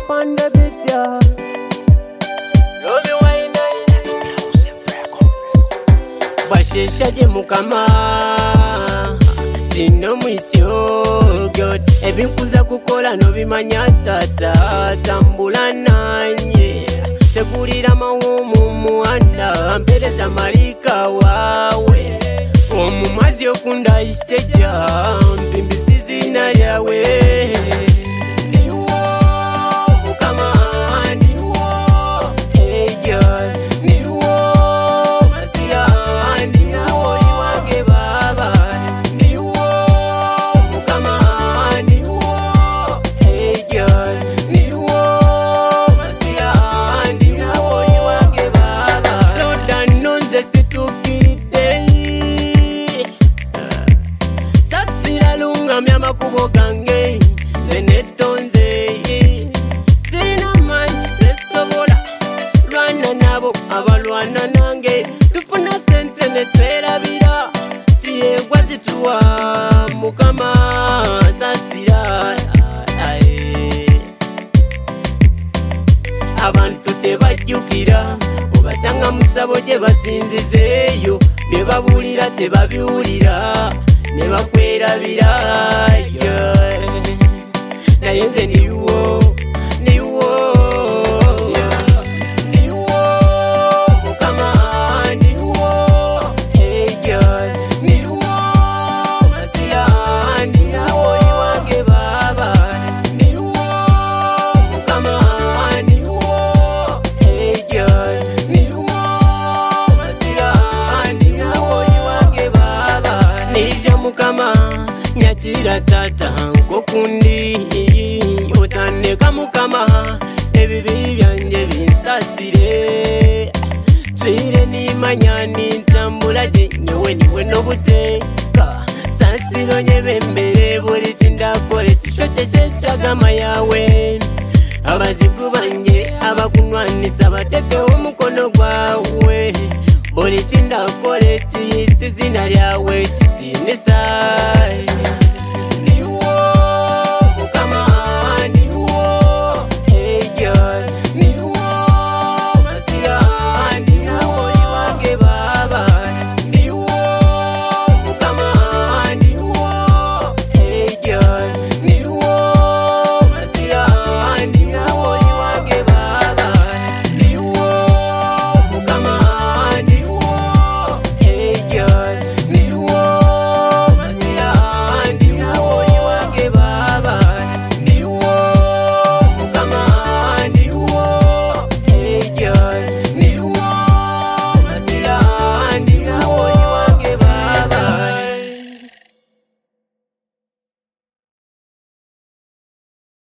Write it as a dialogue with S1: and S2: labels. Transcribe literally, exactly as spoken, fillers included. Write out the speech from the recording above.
S1: on the beat, yeah. Basheshaje mukama Tino mwisyo God ebinkuza kukola no bimanya tata tambula nanye tegulira mawumu muanda mpereza malika wawe omumazi okunda isteja mpimbisizi na yawe Myama kubo gange zenetonze sina man sesobola lwana nabo abalwana nange tufuna sente netwerabira tiyegwa zituwa mukama sasira abantu tebajjukira obasanga musabo gye basinzizeeyo bye babulira tebabiwulira Never quit a vida, yeah. Na yenze ni uo, ni uo, ni uo, mukama, ni uo, hey girl, ni uo, masia, ni uo, iwange baba, ni uo, mukama, ni uo, hey girl, ni uo, masia, ni uo, iwange baba, ni mukama nyakira tata nkokundi otandeka mukama ebibi byanje binsasire twire nimanya nintambula gye nyowe niwe n'obuteeka sansiro nyebembere buli kindakole kishote kyeshagama yawe abazigu banje abakunwanisa batekewo omukono gwawe buli kindakole kiyisa izina lyawe